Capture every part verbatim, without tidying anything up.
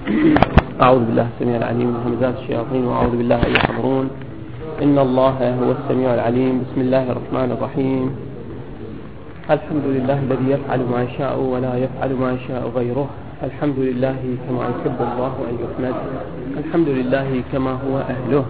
أعوذ بالله السميع العليم من همزات الشياطين وأعوذ بالله أن يحضرون. إن الله هو السميع العليم. بسم الله الرحمن الرحيم. الحمد لله الذي يفعل ما يشاء ولا يفعل ما يشاء غيره. الحمد لله كما يحب الله أن يحمد. الحمد لله كما هو أهله.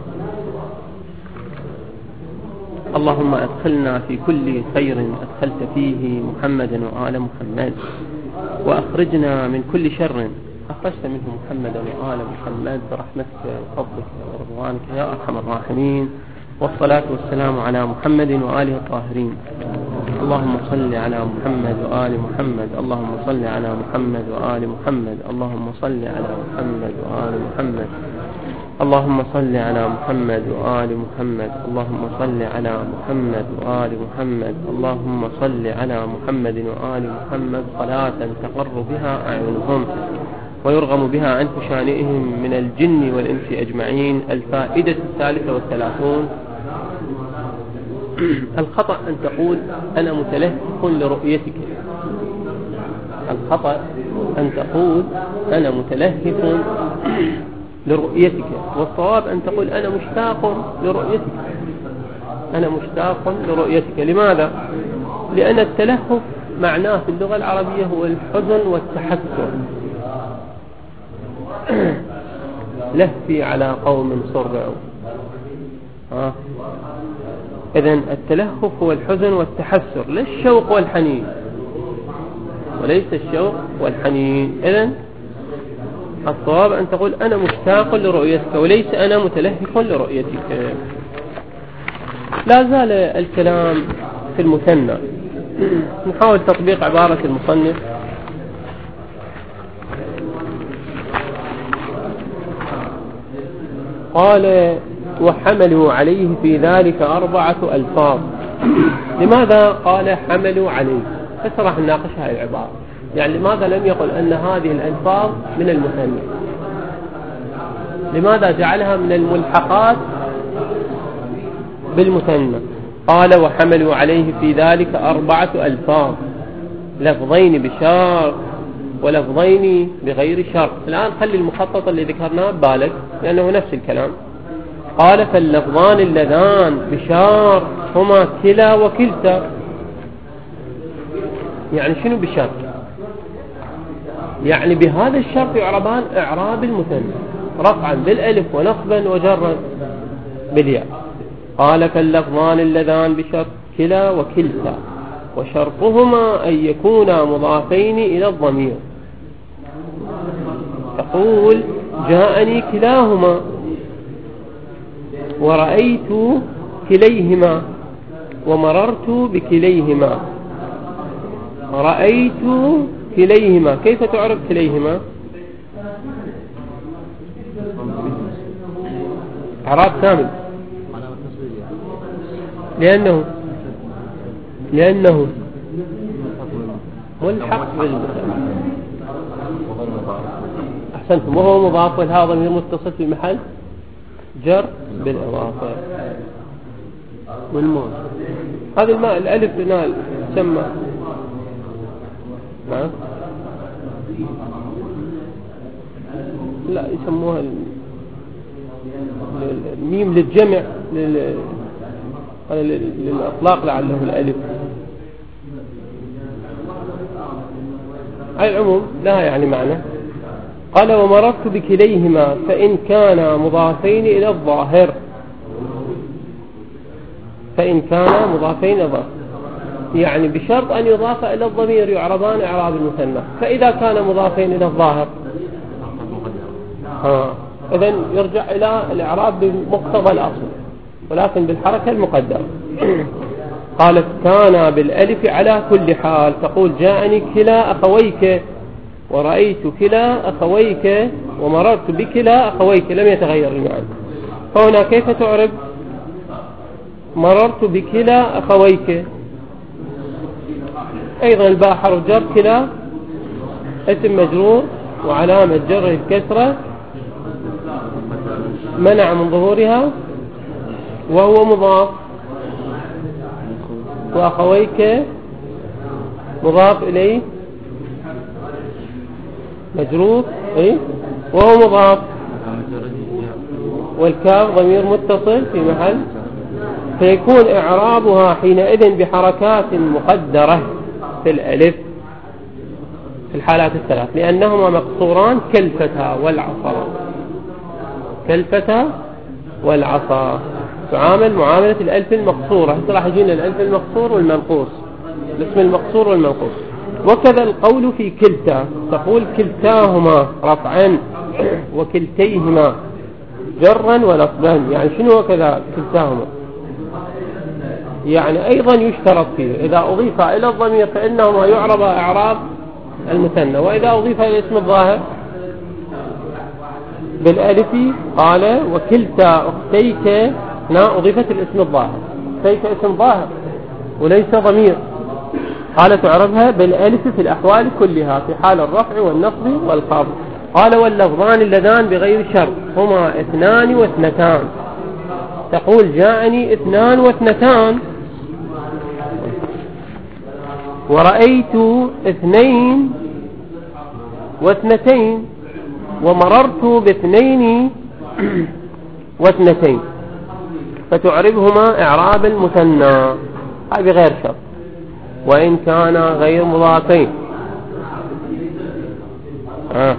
اللهم أدخلنا في كل خير أدخلت فيه محمدا وآل محمد، وأخرجنا من كل شر أخرجت منه محمدا وآل محمد برحمتك وفضلك ورضوانك يا أرحم الراحمين. والصلاة والسلام على محمد وآله الطاهرين. اللهم صل على محمد وآل محمد. اللهم صل على محمد وآل محمد. اللهم صل على محمد وآل محمد. اللهم صل على محمد وآل محمد. اللهم صل على محمد وآل محمد. اللهم صل على محمد وآل محمد صلاة تقر بها أعينهم ويرغم بها عن شانئهم من الجن والإنس أجمعين. الفائدة الثالثة والثلاثون. الخطأ أن تقول أنا متلهف لرؤيتك. الخطأ أن تقول أنا متلهف لرؤيتك، والصواب أن تقول أنا مشتاق لرؤيتك. أنا مشتاق لرؤيتك. لماذا؟ لأن التلهف معناه في اللغة العربية هو الحزن والتحسر. لهفي على قوم صرعوا. آه. إذن التلهف هو الحزن والتحسر، لا الشوق والحنين، وليس الشوق والحنين. إذن الصواب أن تقول أنا مشتاق لرؤيتك وليس أنا متلهف لرؤيتك. لا زال الكلام في المثنى. نحاول تطبيق عبارة المصنف. قال وحملوا عليه في ذلك أربعة ألفاظ. لماذا قال حملوا عليه؟ فسرح نناقش هذه العبارة. يعني لماذا لم يقل أن هذه الألفاظ من المثنى؟ لماذا جعلها من الملحقات بالمثنى؟ قال وحملوا عليه في ذلك أربعة ألفاظ، لفظين بشرط ولفظين بغير شرط. الآن خلي المخطط اللي ذكرناه ببالك لأنه نفس الكلام. قال فاللفظان اللذان بشرط هما كلا وكلتا. يعني شنو بشرط؟ يعني بهذا الشرط يعربان إعراب المثنى رفعا بالألف ونصبا وجرا بالياء. قال فاللفظان اللذان بشرط كلا وكلتا، وشرطهما أن يكونا مضافين إلى الضمير. تقول جاءني كلاهما ورأيت كليهما ومررت بكليهما. رأيت كليهما، كيف تعرف كليهما؟ إعراب كامل. لأنه لأنه ملحق بالمثنى. أحسنتم. وهو مضاف والهاء ضمير متصل في محل جر بالإضافة والموت. هذا الماء الألف هنا تسمى نعم لا يسموها الميم للجمع للأطلاق لعله الألف. على العموم لا يعني معنى. قال ومررت بكليهما فإن كان مضافين إلى الظاهر. فإن كان مضافين إلى الظاهر يعني بشرط أن يضاف إلى الضمير يعربان إعراب المثنى. فإذا كان مضافين إلى الظاهر ها إذن يرجع إلى الإعراب بمقتضى الأصل ولكن بالحركة المقدرة. قالت كان بالألف على كل حال. تقول جاءني كلا أخويك ورأيت كلا أخويك ومررت بكلا أخويك، لم يتغير المعنى. فهنا كيف تعرب مررت بكلا أخويك؟ أيضا الباء حرف جر، كلا اسم مجرور وعلامة جره الكسرة منع من ظهورها وهو مضاف، وأخويك مضاف إليه مجرور إيه وهو مضاف، والكاف ضمير متصل في محل، فيكون إعرابها حينئذ بحركات مقدرة في الألف في الحالات الثلاث، لأنهما مقصوران كالفتى والعصا. كالفتى والعصا تعامل معاملة الألف المقصورة. راح يجينا الألف المقصور والمنقوص، الاسم المقصور والمنقوص. وكذا القول في كلتا، تقول كلتاهما رفعا وكلتيهما جرا ونصبا. يعني شنو كذا كلتاهما؟ يعني أيضا يشترط فيه إذا أضيف إلى الضمير فإنهما يعرب إعراب المثنى، وإذا أضيف إلى اسم الظاهر بالألف. قال وكلتا أختيك هنا أضيفت الاسم الظاهر، أختيك اسم ظاهر وليس ضمير، قال تعرفها بالألف في الأحوال كلها في حال الرفع والنصب والخفض. قال واللفظان اللذان بغير شرط هما اثنان واثنتان. تقول جاءني اثنان واثنتان، ورأيت اثنين واثنتين، ومررت باثنين واثنتين، فتعربهما إعراب المثنى هاي بغير شرط وإن كان غير مضافين. آه.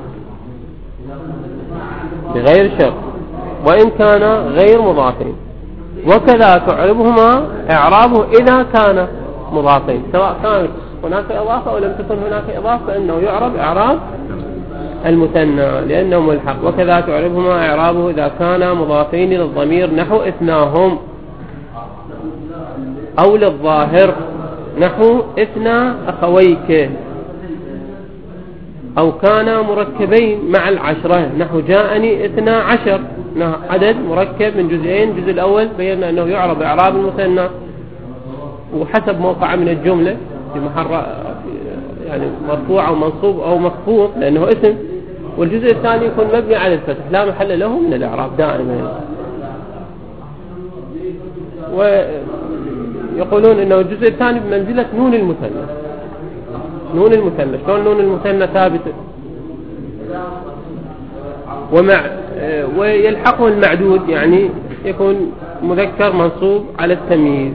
بغير شرط وإن كان غير مضافين. وكذا تعربهما إعرابه إذا كان مضافين، سواء كانت هناك إضافة أو لم تكن هناك إضافة فإنه يعرب إعراب المثنى لأنه ملحق. وكذا تعربهما إعرابه إذا كان مضافين للضمير نحو إثناهم، أو للظاهر نحو إثنى أخويك، أو كان مركبين مع العشرة نحو جاءني إثنى عشر، عدد مركب من جزئين. الجزء الأول بينا أنه يعرب إعراب المثنى وحسب موقع من الجملة في محل يعني مرفوع أو منصوب أو مخفوض لأنه اسم، والجزء الثاني يكون مبني على الفتح لا محل له من الإعراب دائما. ويقولون أنه الجزء الثاني بمنزلة نون المثنى. نون المثنى شلون نون المثنى ثابت ومع ويلحقه المعدود، يعني يكون مذكر منصوب على التمييز.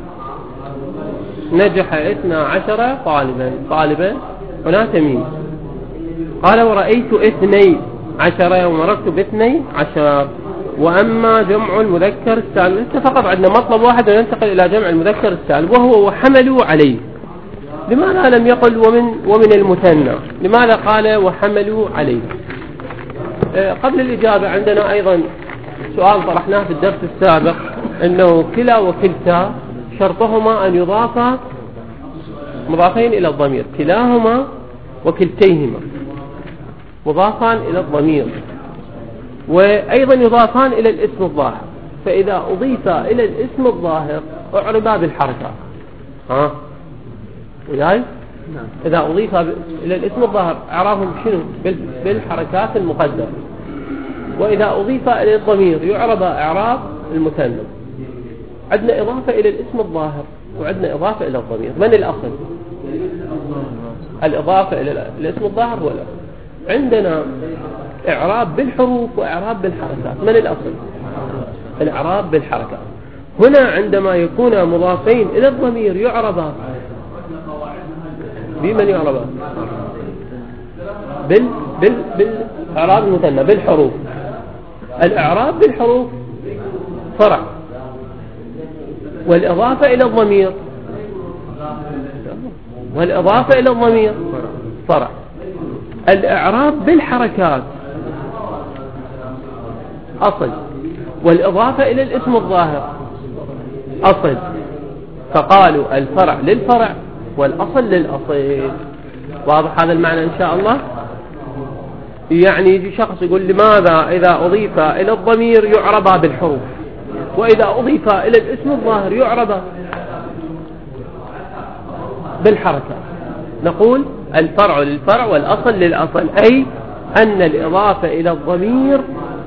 نجح اثنى عشر طالبا، طالبا هنا تمييز. قال ورأيت اثني عشر ومررت باثني عشر. وأما جمع المذكر السالم فقط عندنا مطلب واحد وننتقل إلى جمع المذكر السالم وهو وحملوا عليه. لماذا لم يقل ومن ومن المثنى؟ لماذا قال وحملوا عليه؟ قبل الإجابة عندنا أيضا سؤال طرحناه في الدرس السابق، أنه كلا وكلتا شرطهما أن يضافا مضافين إلى الضمير، كلاهما وكلتيهما مضافان إلى الضمير، وأيضا يضافان إلى الاسم الظاهر. فإذا أضيف إلى الاسم الظاهر أعربا بالحركة. ها وياي؟ إذا أضيف إلى الاسم الظاهر أعرابهم شنو؟ بالحركات المقدرة. وإذا أضيف إلى الضمير يعرب إعراب المثنى. عندنا إضافة إلى الاسم الظاهر وعندنا إضافة إلى الضمير. من الأصل؟ الإضافة إلى الاسم الظاهر هو الأصل. عندنا إعراب بالحروف وإعراب بالحركات. من الأصل؟ الإعراب بالحركات. هنا عندما يكون مضافين إلى الضمير يعربا بمن يعربا؟ بال بال بالإعراب المثنى بالحروف. الإعراب بالحروف فرع، والإضافة إلى الضمير والإضافة إلى الضمير فرع. الإعراب بالحركات أصل، والإضافة إلى الاسم الظاهر أصل. فقالوا الفرع للفرع والأصل للأصل. واضح هذا المعنى إن شاء الله؟ يعني يجي شخص يقول لماذا إذا أضيف إلى الضمير يعربا بالحروف وإذا أضيف إلى الاسم الظاهر يعربا بالحركة؟ نقول الفرع للفرع والأصل للأصل، أي أن الإضافة إلى الضمير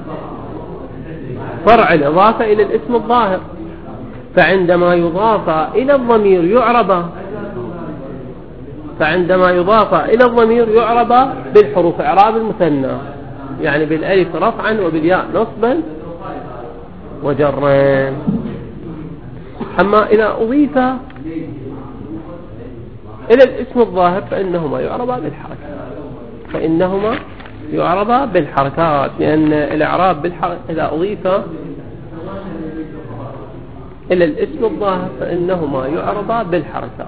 فرع الإضافة إلى الاسم الظاهر، فعندما يضاف إلى الضمير يعرب فعندما يضاف إلى الضمير يعرب بالحروف إعراب المثنى. يعني بالألف رفعا وبالياء نصبا وجرا. أما إذا أضيف إلى الاسم الظاهر فإنهما يعربا بالحركات فإنهما يعربا بالحركات لأن الإعراب بالحركات إذا أضيف إلى الاسم الظاهر فإنهما يعربا بالحركات،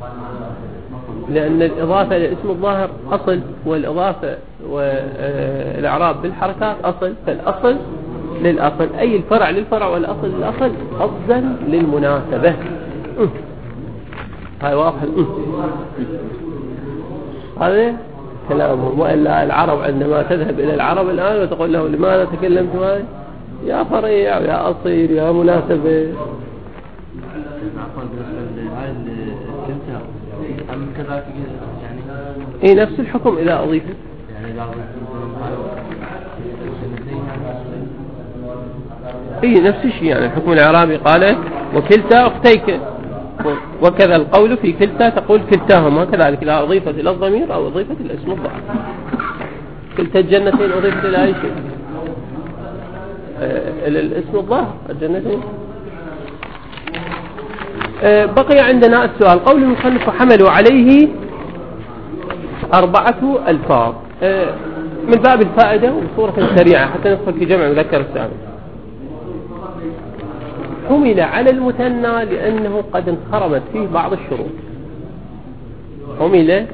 لأن الإضافة إلى الاسم الظاهر أصل، والإضافة والإعراب بالحركات أصل، فالأصل للأصل أي الفرع للفرع والأصل للأصل قصدا للمناسبة. هاي واضح. هذا كلامهم. وإلا العرب عندما تذهب إلى العرب الآن وتقول له لماذا تكلمت هاي يا فريع يا أصيل يا مناسبة. إيه نفس الحكم إذا أضيفت إيه نفس الشيء. يعني الحكم الإعرابي قال وكلتا أختيك، وكذا القول في كلتا تقول كلتاهما كذلك إذا أضيفت إلى الضمير أو أضيفت إلى اسم الظاهر. كلتا الجنتين أضيفت إلى أي شيء؟ إلى الاسم الظاهر الجنتين. بقي عندنا السؤال. قول المصنف حملوا عليه أربعة ألفاظ من باب الفائدة وبصورة سريعة حتى ندخل في جمع مذكر السالم. حمل على المثنى لأنه قد انخرمت فيه بعض الشروط. حمل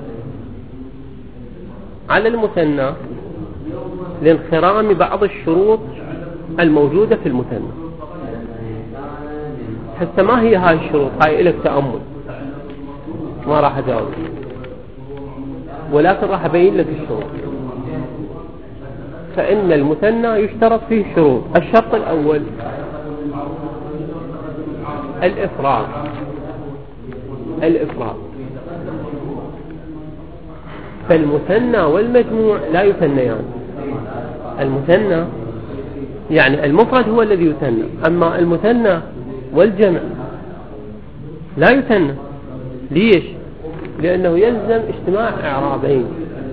على المثنى لانخرام بعض الشروط الموجودة في المثنى. حتى ما هي هاي الشروط؟ هاي إلك تأمل، ما راح أجاوب ولكن راح أبين لك الشروط. فإن المثنى يشترط فيه شروط. الشرط الأول الإفراد. الإفراد. فالمثنى والمجموع لا يثنيان. المثنى يعني المفرد هو الذي يثنى، أما المثنى والجمع لا يثنى. ليش؟ لأنه يلزم اجتماع إعرابين.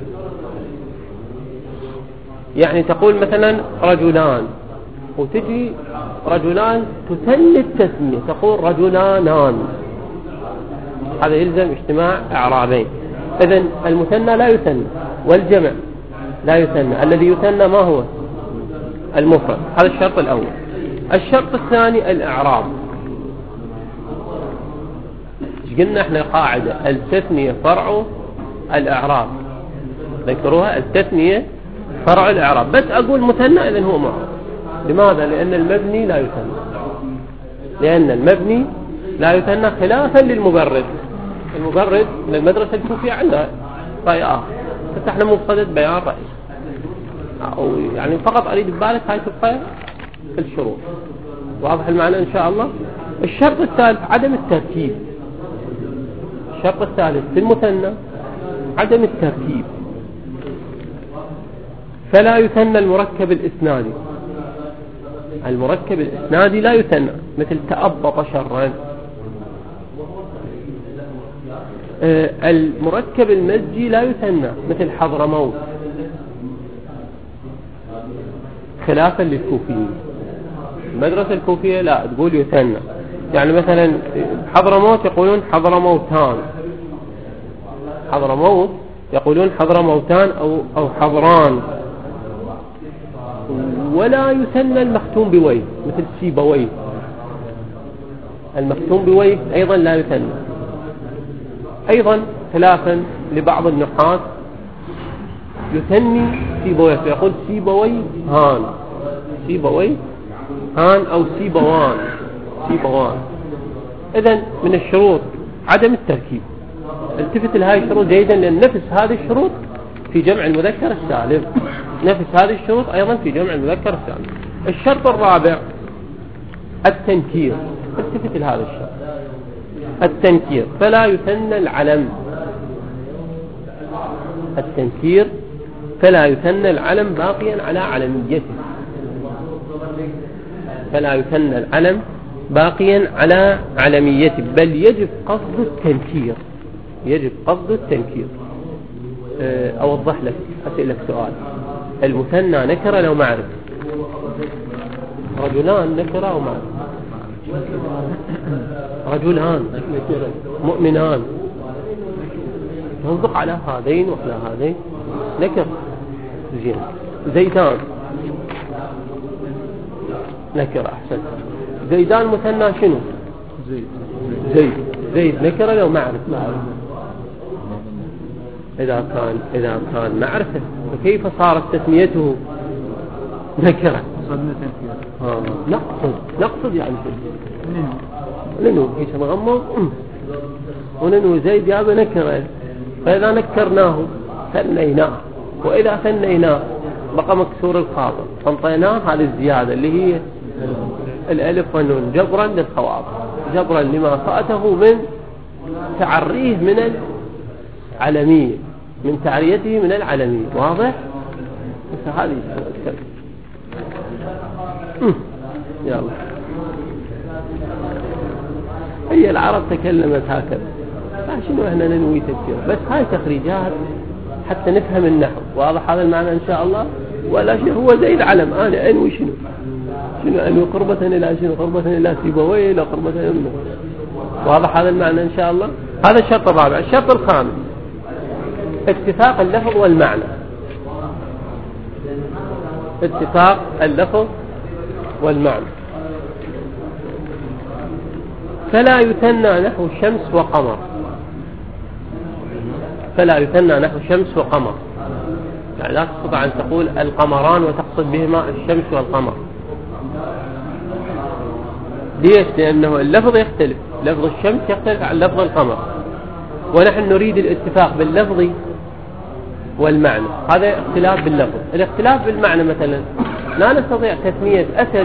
يعني تقول مثلا رجلان وتجي رجلان تثني التثنية تقول رجلانان، هذا يلزم اجتماع إعرابين. إذن المثنى لا يثنى والجمع لا يثنى. الذي يثنى ما هو؟ المفرد. هذا الشرط الأول. الشرط الثاني الإعراب. ايش قلنا احنا قاعدة التثنية فرع الإعراب، ذكروها التثنية فرع الإعراب. بس أقول مثنى إذن هو معه. لماذا؟ لأن المبني لا يثنى. لأن المبني لا يثنى خلافا للمبرد. المبرد للمدرسة الكوفية عندها رأي آخر، بس احنا مفردة بيان رأي، أو يعني فقط أريد ببالك هاي تبقى في الشروط. واضح المعنى إن شاء الله. الشرط الثالث عدم التركيب. الشرط الثالث في المثنى عدم التركيب. فلا يثنى المركب الإسنادي. المركب الإسنادي لا يثنى، مثل تأبط شرا. المركب المزجي لا يثنى، مثل حضرموت، خلافا للكوفيين. المدرسة الكوفية لا تقول يثنى. يعني مثلا حضرموت يقولون حضرموتان، حضرموت يقولون حضرموتان أو أو حضران. ولا يثنى المختوم بويه، مثل سيبويه. المختوم بويه أيضا لا يثنى. أيضا خلافا لبعض النحاة يثني سيبويه، فيقول سيبوي هان، سيبوي هان أو سيبوان، سيبوان. إذن من الشروط عدم التركيب. التفت لهذه الشروط جيدا، لأن نفس هذه الشروط في جمع المذكر السالم، نفس هذه الشروط أيضا في جمع المذكر السالم. الشرط الرابع التنكير. التفت لهذا الشرط التنكير. فلا يثنى العلم. التنكير فلا يثنى العلم باقيا على علميته. فلا يثنى العلم باقيا على علميته، بل يجب قصد التنكير. يجب قصد التنكير. أوضح لك، أسألك سؤال. المثنى نكرة لو معرفة. رجلان نكرة أو معرفة. رجلان مؤمنان ننطق على هذين وعلى هذين نكرة. زين. زيدان نكرة. أحسن. زيدان مثنى شنو؟ زيد. زيد زيد نكرة لو معرفة. إذا كان إذا كان معرفة فكيف صارت تسميته نكرة؟ آه. نقصد نقصد يعني لأنه هيش مغمض ولأنه زيد جاب نكرة، فإذا نكرناه ثنيناه، وإذا ثنيناه بقى مكسور الخاطر فانطيناه هذه الزيادة اللي هي الألف والنون جبرا للخواطر، جبرا لما فاته من تعريه من العلمية، من تعريته من العلمية. واضح؟ بس هذه يلا. هي العرب تكلمت هكذا، فشنو احنا ننوي تفسير؟ بس هاي تخريجات حتى نفهم النحو. واضح هذا المعنى ان شاء الله؟ ولا شيء هو زي العلم. انا انوي شنو شنو انوي قربة الى شنو؟ قربة الى سيبويه، الى قربة الى. واضح هذا المعنى ان شاء الله؟ هذا الشرط الرابع. الشرط الخامس اتفاق اللفظ والمعنى. اتفاق اللفظ والمعنى. فلا يثنى نحو شمس وقمر. فلا يثنى نحو شمس وقمر، يعني لا تستطيع أن تقول القمران وتقصد بهما الشمس والقمر. ليش؟ لأنه اللفظ يختلف، لفظ الشمس يختلف عن لفظ القمر، ونحن نريد الاتفاق باللفظ والمعنى. هذا اختلاف باللفظ. الاختلاف بالمعنى مثلا لا نستطيع تسمية أسد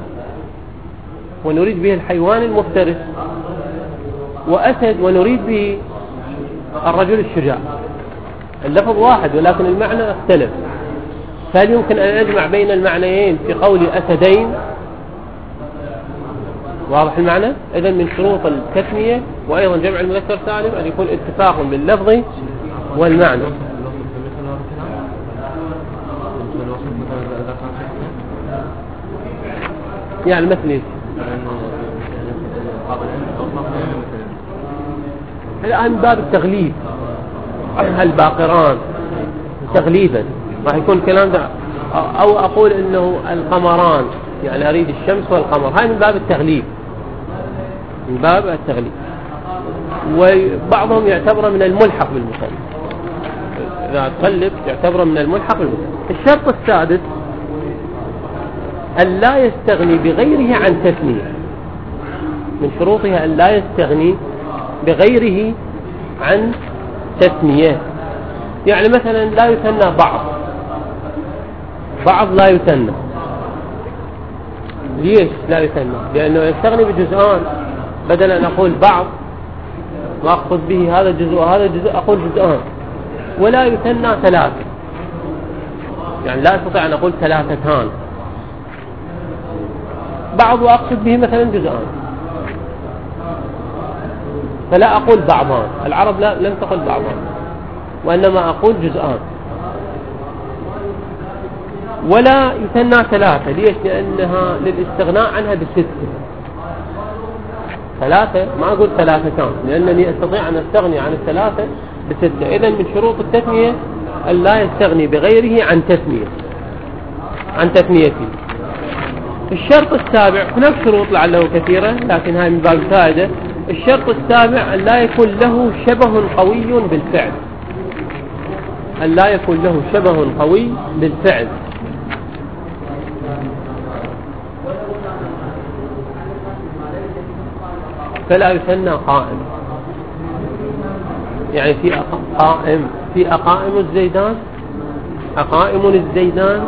ونريد به الحيوان المفترس، وأسد ونريد به الرجل الشجاع. اللفظ واحد ولكن المعنى اختلف. فهل يمكن أن أجمع بين المعنيين في قول أسدين؟ واضح المعنى؟ إذن من شروط التسمية وأيضا جمع المذكر سالم أن يكون اتفاق باللفظ والمعنى. يعني مثل الآن باب التغليب، الباقران تغليبا راح يكون كلام ده، أو أقول إنه القمران، يعني أريد الشمس والقمر. هاي من باب التغليب، من باب التغليب. وبعضهم يعتبر من الملحق بالمثنى، إذا تغلب يعتبر من الملحق بالمثنى. الشرط السادس أن لا يستغني بغيره عن تثنية. من شروطها أن لا يستغني بغيره عن تثنية. يعني مثلا لا يثنى بعض، بعض لا يثنى. ليش لا يثنى؟ لأنه يستغني بجزءان، بدل أن أقول بعض وأقصد به هذا الجزء وهذا الجزء أقول جزءان. ولا يثنى ثلاثة، يعني لا أستطيع أن أقول ثلاثتان. بعض وأقصد به مثلا جزءان، فلا أقول بعضان. العرب لا لن تقول بعضان، وإنما أقول جزءان. ولا يثنى ثلاثة. ليش؟ لأنها للاستغناء عنها بستة. ثلاثة ما أقول ثلاثتان، لأنني أستطيع أن أستغني عن الثلاثة بستة. إذن من شروط التثنية أن لا يستغني بغيره عن تثنية، عن تثنيته. الشرط السابع، هناك شروط لعله كثيرة لكن هاي من باب الفائدة. الشرط السابع أن لا يكون له شبه قوي بالفعل. أن لا يكون له شبه قوي بالفعل. فلا يثنى قائم، يعني في قائم، في أقائم الزيدان، أقائم الزيدان،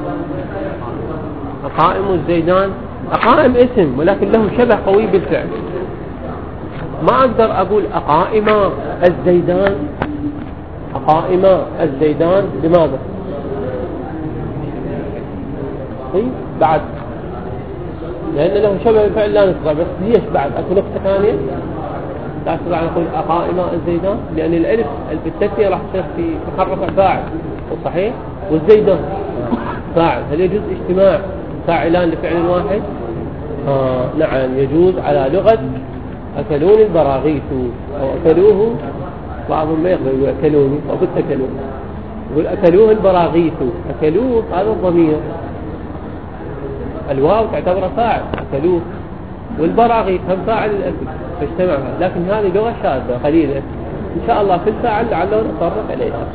أقائم الزيدان. أقائم اسم ولكن له شبه قوي بالفعل. ما أقدر أقول أقائم الزيدان، أقائم الزيدان. لماذا؟ طيب بعد لأن له شبه بالفعل لا نستطيع. بس ليش بعد؟ أكو نقطة ثانية لا أستطيع أن أقول أقائم الزيدان، لأن الألف بالتثنية راح تصير في محرف فاعل صحيح، والزيدان فاعل. هل يجوز اجتماع فاعلان لفعل واحد؟ آه نعم يجوز على لغة أكلوني البراغيث أو أكلوه، بعضهم ما يقدر يقول أكلوني أو بالتكلون يقول أكلوه البراغيث. أكلوه هذا الضمير، الواو تعتبر فاعل أكلوه، والبراغيث هم فاعل الأكل فاجتمع. لكن هذه لغة شاذة قليلة، إن شاء الله في الفاعل لعله نتطرق إليها.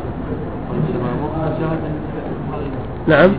نعم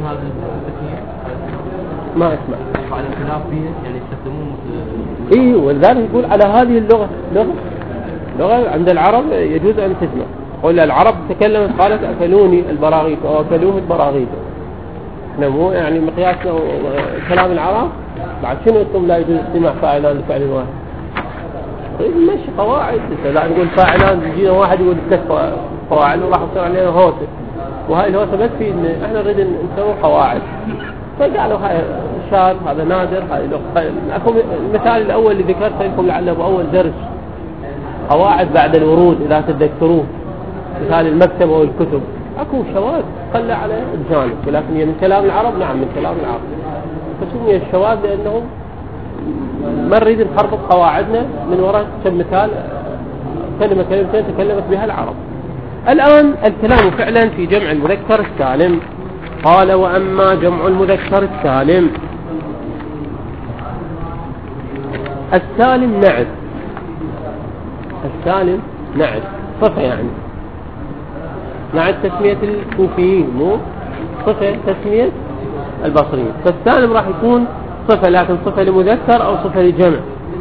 ما أسمع على الخلاف فيه يعني يستخدمون إيه، ولذلك يقول على هذه اللغة لغة لغة عند العرب يجوز أن تسمع. قل العرب تكلمت قالت أكلوني البراغيث أو أكلوه البراغيث، احنا مو يعني مقياسنا كلام العرب. بعد شنو انتم لا يجوز استماع فاعلان لفعل واحد؟ طيب ماشي قواعد، لا نقول فاعلان يجينا واحد يقول ثلاث قواعد وراح يصير علينا هوسه، وهاي الهوسه بس في ان احنا نريد نسوي قواعد فقالوا هاي شاذ هذا نادر. هاي اكو المثال الاول اللي ذكرته لكم لعله باول درس قواعد بعد الورود اذا تتذكروه، مثال المكتب او الكتب اكو شواذ قل على الجانب، ولكن هي من كلام العرب. نعم من كلام العرب، فسمي الشواذ لانه ما نريد نخرب قواعدنا من وراء كم مثال كلمه كلمتين تكلمت بها العرب. الان الكلام فعلا في جمع المذكر السالم. قال واما جمع المذكر السالم، السالم نعت، السالم نعت صفه، يعني نعت تسميه الكوفيين مو صفه تسميه البصريين. فالسالم راح يكون صفه، لكن صفه لمذكر او صفه لجمع.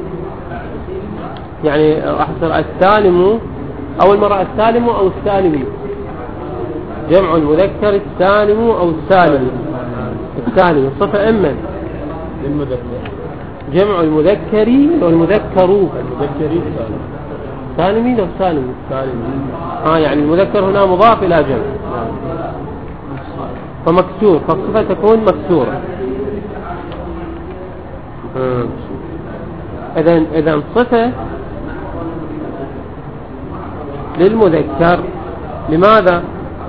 يعني راح يصير السالم اول مره السالم او السالمي، جمع المذكر السالم او السالم. السالم صفه اما للمذكر، جمع المذكري والمذكرو المذكري سالم سالمي لو سالمي سالم. اه يعني المذكر هنا مضاف الى جمع فمكسور، فالصفه تكون مكسوره. اذا اذا صفه للمذكر، لماذا؟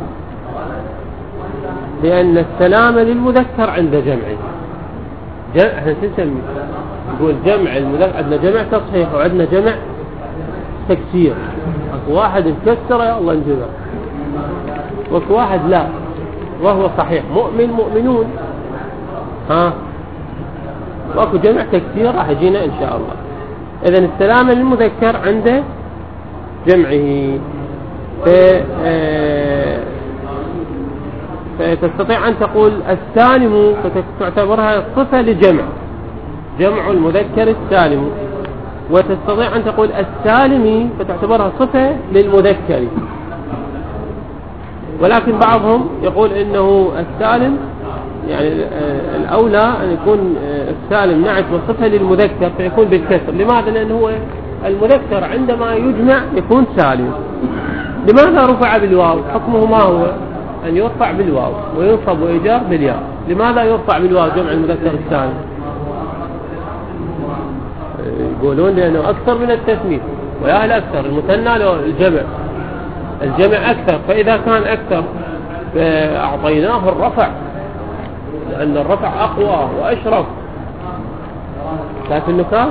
لأن السلام للمذكر عند جمعه. جمع احنا نسمي نقول جمع المذكر، عندنا جمع تصحيح وعندنا جمع تكسير. واحد مكسر يا الله نجمع، وكو واحد لا وهو صحيح مؤمن مؤمنون. ها واكو جمع تكسير راح يجينا ان شاء الله. اذا السلام للمذكر عند جمعه. ف فتستطيع أن تقول السالم فتعتبرها صفة لجمع، جمع المذكر السالم، وتستطيع أن تقول السالمي فتعتبرها صفة للمذكر. ولكن بعضهم يقول إنه السالم يعني الأولى أن يكون السالم نعت وصفة للمذكر فيكون بالكسر. لماذا؟ لأنه هو المذكر عندما يجمع يكون سالم. لماذا رفع بالواو؟ حكمه ما هو؟ أن يرفع بالواو وينصب ويجر بالياء. لماذا يرفع بالواو جمع المذكر السالم؟ يقولون لأنه أكثر من التثنية، ويا الأكثر المثنى لو الجمع، الجمع أكثر، فإذا كان أكثر فأعطيناه الرفع لأن الرفع أقوى وأشرف. لكن النكاس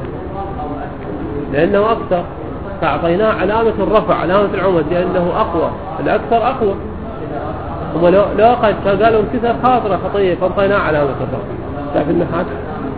لأنه أكثر فأعطيناه علامة الرفع علامة العمد لأنه أقوى، الأكثر أقوى. هم لو لو قد قالوا انكسر خاطرة خطية فأعطيناه علامة الرفع. شايف النحات؟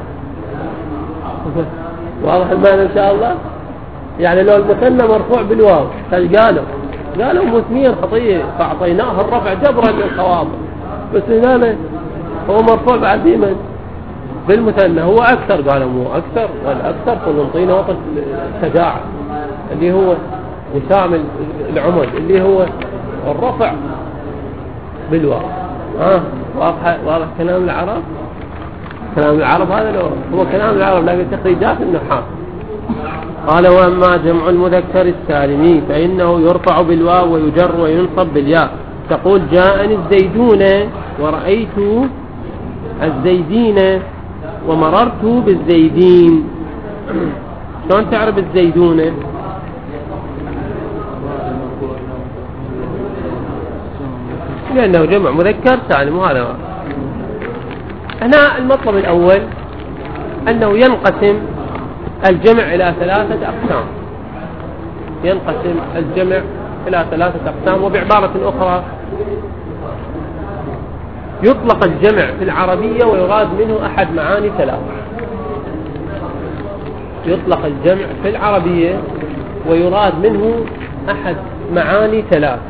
واضح المعنى إن شاء الله. يعني لو المثنى مرفوع بالواو قالوا قالوا مثنيا خطية فأعطيناه الرفع جبرا للخواطر، بس هنا هو مرفوع بعد ديما بالمثنى هو أكثر. قالوا مو أكثر، والأكثر فنعطينا وقت الشجاعة اللي هو وسام العمد اللي هو الرفع بالواو. ها واضح واضح كلام العرب. كلام العرب هذا لو هو كلام العرب لكن تخريجات النحاة. قال واما جمع المذكر السالمي فإنه يرفع بالواو ويجر وينصب بالياء. تقول جاءني الزيدون ورأيت الزيدين ومررت بالزيدين. شلون تعرف الزيدون؟ لأنه جمع مذكر سالم. وهذا هنا المطلب الأول أنه ينقسم الجمع إلى ثلاثة أقسام. ينقسم الجمع إلى ثلاثة أقسام. وبعبارة أخرى يطلق الجمع في العربية ويراد منه أحد معاني ثلاث. يطلق الجمع في العربية ويراد منه أحد معاني ثلاث.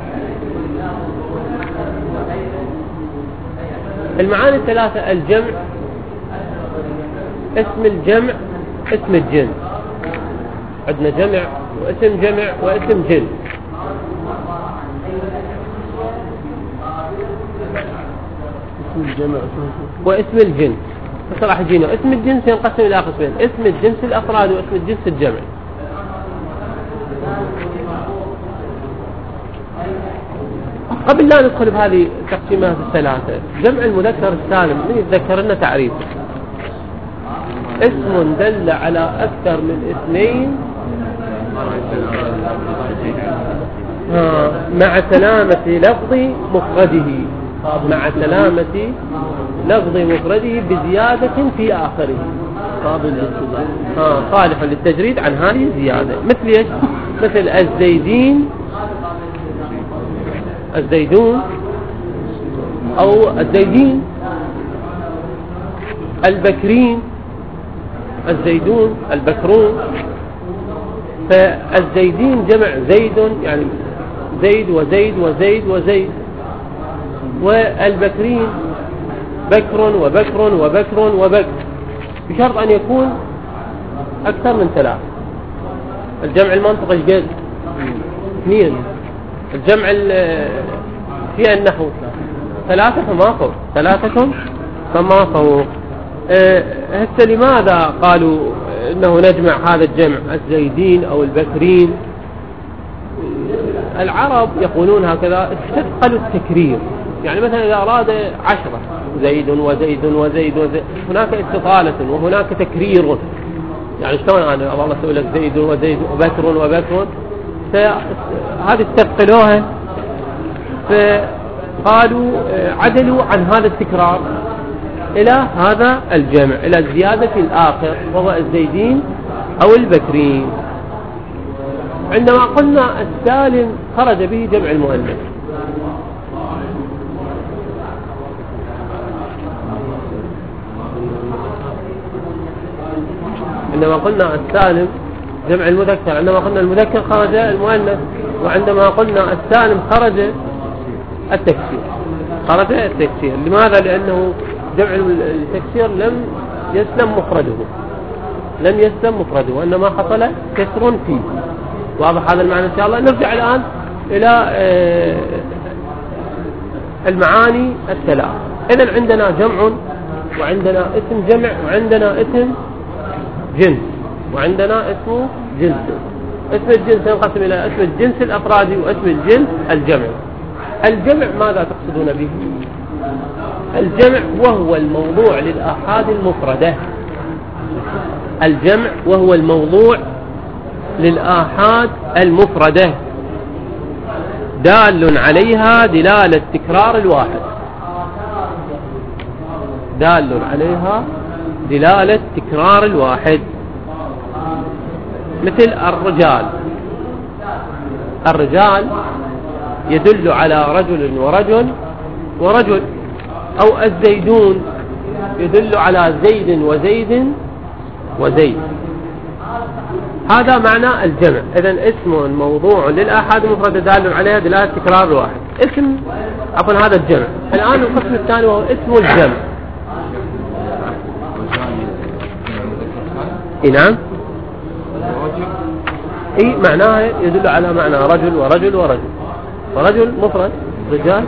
المعاني الثلاثة: الجمع، اسم الجمع، اسم الجنس. عندنا جمع واسم جمع واسم جنس. اسم الجمع واسم الجنس. بس راح يجينا اسم الجنس ينقسم إلى قسمين: اسم الجنس الأفراد واسم الجنس الجمع. قبل لا ندخل بهذه التقسيمات الثلاثة، جمع المذكر السالم من يتذكر لنا تعريفه: اسم دل على أكثر من اثنين مع سلامة لفظ مفرده مع سلامة لفظ مفرده بزيادة في آخره، صالح للتجريد عن هذه الزيادة. مثل ايش؟ مثل الزيدين، الزيدون، أو الزيدين، البكرين، الزيدون، البكرون. فالزيدين جمع زيد، يعني زيد وزيد وزيد وزيد. والبكرين بكر وبكر وبكر وبكر، بشرط أن يكون أكثر من ثلاث. الجمع المنطقي ايش قد؟ اثنين. الجمع في النحو ثلاثة فما فوق، ثلاثة فما فوق. هسه لماذا قالوا انه نجمع هذا الجمع الزيدين او البكرين؟ العرب يقولون هكذا استثقلوا التكرير. يعني مثلا اذا اراد عشرة زيد وزيد وزيد وزيد، هناك استطالة وهناك تكرير. يعني شلون انا والله اسوي لك زيد وزيد وبكر وبكر، فهذه استثقلوها، فقالوا عدلوا عن هذا التكرار إلى هذا الجمع، إلى الزيادة في الآخر وهو الزيدين أو البكرين. عندما قلنا السالم خرج به جمع المؤنث. عندما قلنا السالم جمع المذكر، عندما قلنا المذكر خرج المؤنث، وعندما قلنا السالم خرج التكسير. خرج التكسير. لماذا؟ لأنه جمع التكسير لم يسلم مفرده، لم يسلم مفرده، وإنما حصل كسر فيه. واضح هذا المعنى إن شاء الله. نرجع الآن إلى المعاني الثلاث. إذن عندنا جمع، وعندنا اسم جمع، وعندنا اسم جنس، وعندنا اسم جنس. اسم الجنس ينقسم إلى اسم الجنس الأفرادي واسم الجنس الجمع. الجمع ماذا تقصدون به؟ الجمع وهو الموضوع للآحاد المفردة. الجمع وهو الموضوع للآحاد المفردة دال عليها دلالة تكرار الواحد. دال عليها دلالة تكرار الواحد. مثل الرجال. الرجال يدل على رجل ورجل ورجل. أو الزيدون يدل على زيد وزيد وزيد. هذا معنى الجمع. إذن اسم موضوع للآحاد المفردة دال عليها دلالة تكرار الواحد. اسم عفوا هذا الجمع. الآن القسم الثاني وهو اسم الجمع. اي نعم، اي معناه يدل على معنى رجل ورجل ورجل ورجل مفرد رجال.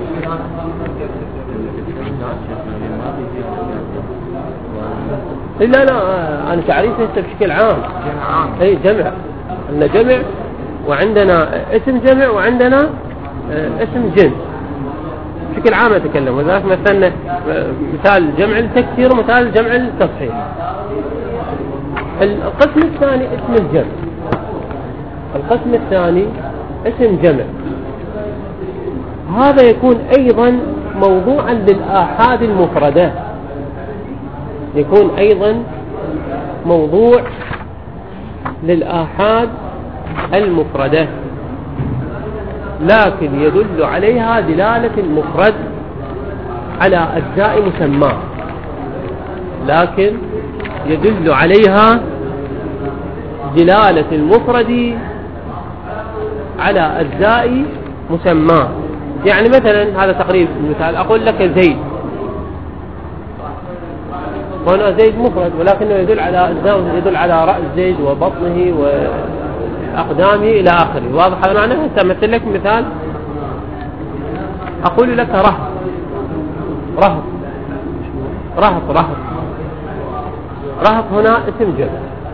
لا لا انا تعريفه بشكل عام. اي جمع. عندنا جمع وعندنا اسم جمع وعندنا اسم جنس. بشكل عام اتكلم. وذلك مثلا مثال جمع التكسير ومثال جمع التصحيح. القسم الثاني اسم الجمع. القسم الثاني اسم جمع. هذا يكون أيضا موضوعا للآحاد المفردة، يكون أيضا موضوع للآحاد المفردة، لكن يدل عليها دلالة المفرد على أجزاء مسماه، لكن يدل عليها دلالة المفرد على أجزاء مسماه. يعني مثلا هذا تقريب مثال، أقول لك زيد، هنا زيد مفرد ولكنه يدل على أجزاء، يدل على رأس زيد وبطنه وأقدامه إلى آخره. واضح هذا معنى؟ مثل لك مثال، أقول لك رهط رهط رهط رهط رهط هنا اسم جمع.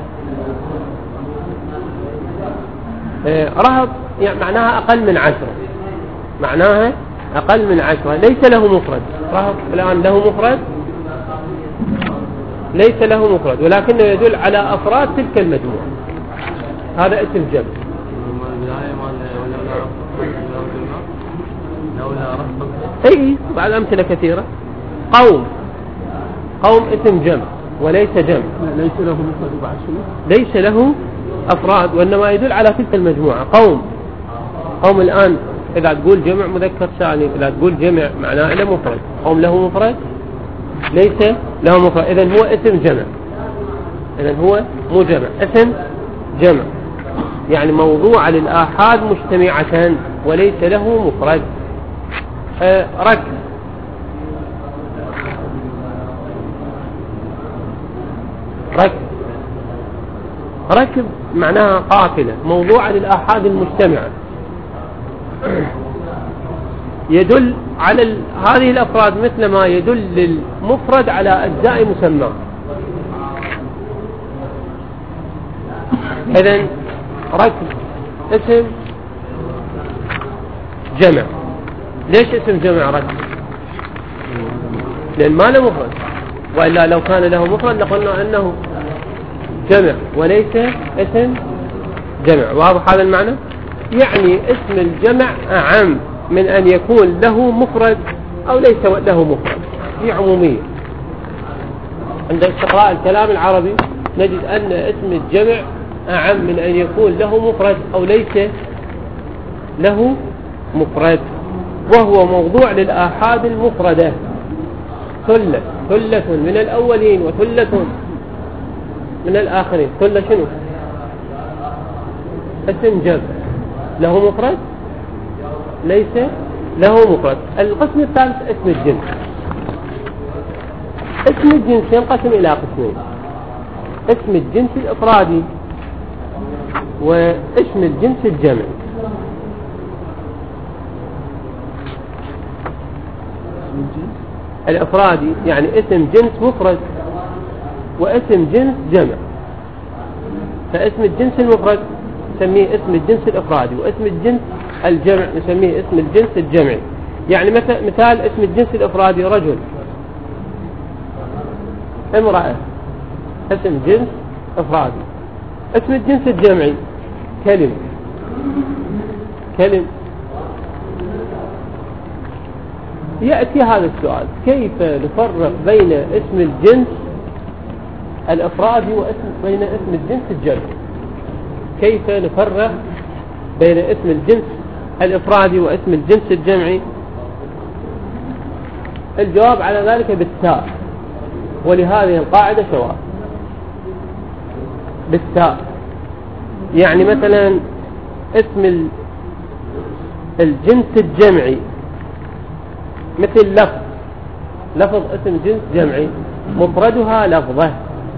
رهط يعني معناها أقل من عشرة، معناها أقل من عشرة، ليس له مفرد. رهط الآن له مفرد؟ ليس له مفرد، ولكنه يدل على أفراد تلك المجموعة، هذا اسم جمع. اي بعد أمثلة كثيرة. قوم، قوم اسم جمع وليس جمع، ليس له مفرد بعد شنو؟ ليس له أفراد وإنما يدل على تلك المجموعة. قوم، قوم الآن إذا تقول جمع مذكر سالم، إذا تقول جمع معناه له مفرد. قوم له مفرد؟ ليس له مفرد، إذن هو اسم جمع، إذن هو مو جمع، اسم جمع، يعني موضوع للآحاد مجتمعة وليس له مفرد. أه ركب، ركب ركب معناها قافلة، موضوع للآحاد المجتمعة، يدل على ال... هذه الأفراد مثل ما يدل للمفرد على أجزاء مسمى. إذن ركب اسم جمع. ليش اسم جمع ركب؟ لأن ما له مفرد، وإلا لو كان له مفرد لقلنا أنه جمع وليس اسم جمع. واضح هذا المعنى؟ يعني اسم الجمع أعم من أن يكون له مفرد أو ليس له مفرد، هي عمومية. عند استقراء الكلام العربي نجد أن اسم الجمع أعم من أن يكون له مفرد أو ليس له مفرد، وهو موضوع للآحاد المفردة. ثلة، ثلة من الأولين وثلة من الآخرين. ثلة شنو؟ اسم جمع له مفرد؟ ليس له مفرد. القسم الثالث اسم الجنس. اسم الجنس ينقسم إلى قسمين، اسم الجنس الإفرادي واسم الجنس الجمعي. الإفرادي يعني اسم جنس مفرد واسم جنس جمع. فاسم الجنس المفرد نسميه اسم الجنس الإفرادي، واسم الجنس الجمع نسميه اسم الجنس الجمعي. يعني مثال اسم الجنس الإفرادي رجل، امرأة، اسم جنس إفرادي. اسم الجنس الجمعي كلم، كلم. يأتي هذا السؤال: كيف نفرق بين اسم الجنس الإفرادي واسم بين اسم الجنس الجمعي؟ كيف نفرق بين اسم الجنس الإفرادي واسم الجنس الجمعي؟ الجواب على ذلك بالتاء، ولهذه القاعدة شواذ. بالتاء يعني مثلا اسم الجنس الجمعي مثل لفظ، لفظ اسم جنس جمعي مفردها لفظة.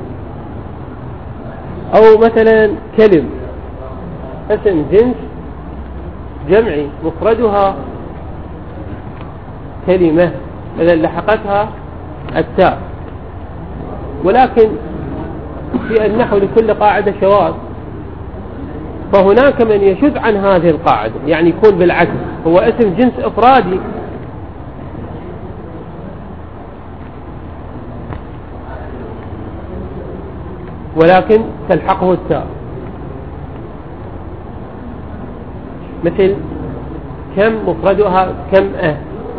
أو مثلا كلم اسم جنس جمعي مفردها كلمة إذا لحقتها التاء. ولكن في النحو لكل قاعدة شواذ، فهناك من يشذ عن هذه القاعدة، يعني يكون بالعكس، هو اسم جنس إفرادي ولكن تلحقه التاء، مثل كم مفردها كم أه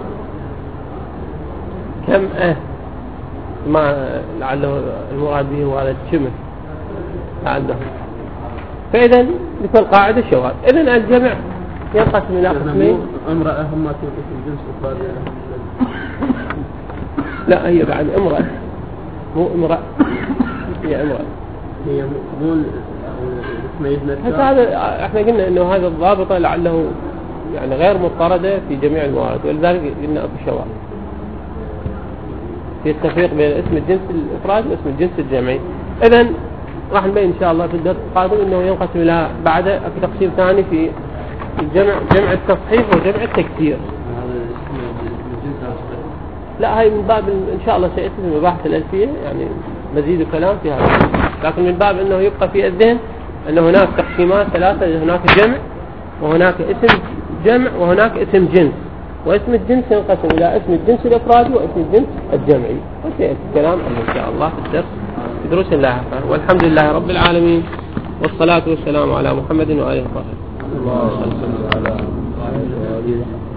كم أه ما لعله المراد به هو هذا الشمس لعله. فإذا مثل قاعدة شواذ. إذن الجمع ينقسم إلى قسمين. امرأة هم ما تنقسم الجنس وقال لا هي بعد امرأة مو امرأة هي امرأة هي مو هذا احنا قلنا انه هذا الضابط لعله يعني غير مضطردة في جميع الموارد، ولذلك قلنا اكو شواذ في التفريق بين اسم الجنس الافراد واسم الجنس الجمعي. اذن راح نبين ان شاء الله في الدرس القادم انه ينقسم الى بعد في تقسيم ثاني في الجمع، جمع التصحيح وجمع التكسير. لا هاي من باب ان شاء الله سيأتي في مباحث الألفية يعني مزيد كلام في هذا، لكن من باب انه يبقى في الذهن ان هناك تقسيمات ثلاثة، هناك جمع وهناك اسم جمع وهناك اسم جنس، واسم الجنس ينقسم الى اسم الجنس الافرادي واسم الجنس الجمعي، وسيأتي الكلام عنه ان شاء الله في الدرس في دروس لاحقة. والحمد لله رب العالمين والصلاة والسلام على محمد وآله وصحبه. الله صلى الله عليه وسلم.